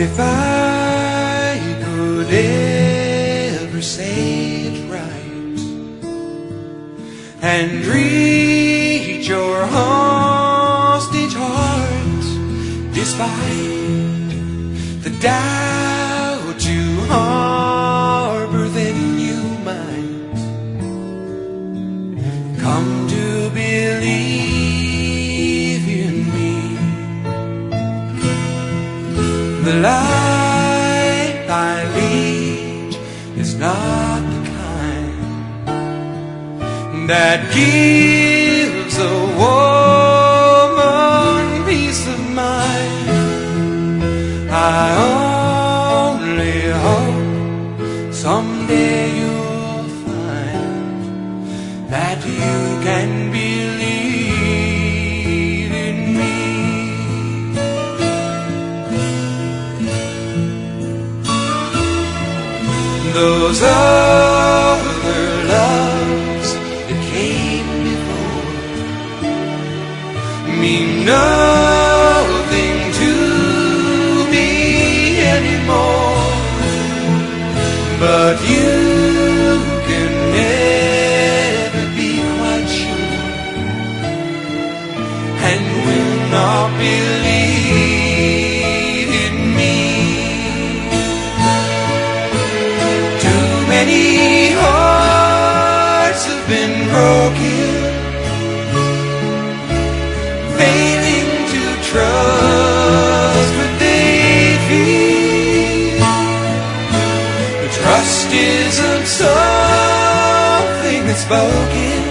If I could ever say it right and reach your hostage heart, despite the doubt you harbor, then you might come to believe in me. The life I lead is not the kind that gives a woman peace of mind. I only hope someday you'll find that you can believe in me. Those other loves that came before mean nothing to me anymore, but you can never be quite sure and will not believe in me. Too many hearts have been broken, failing to trust what they feel. But trust isn't something that's spoken,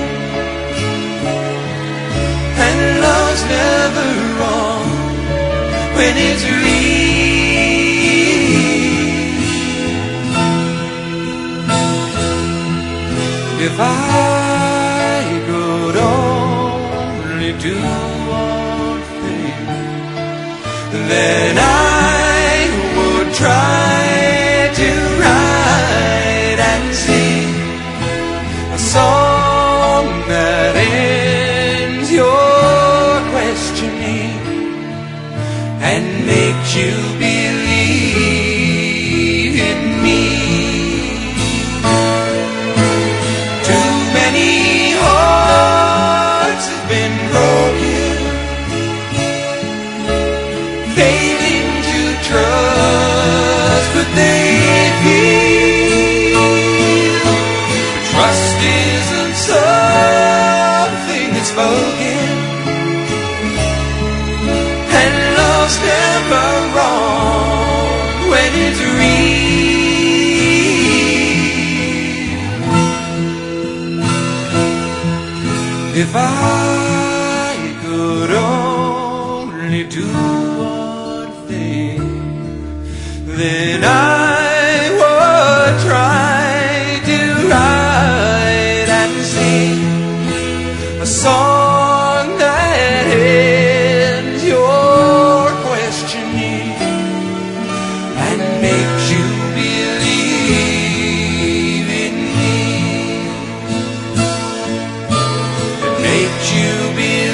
and love's never wrong when it's real. If I could only do one thing, then I would try to write and sing a song that ends your questioning and makes you believe in me. Too many hearts have been broken, failing to trust what they feel. Trust isn't something that's spoken, and love's never wrong when it's real. If I could only do one thing, then I would try to write and sing a song that ends your questioning and makes you believe in me. It makes you believe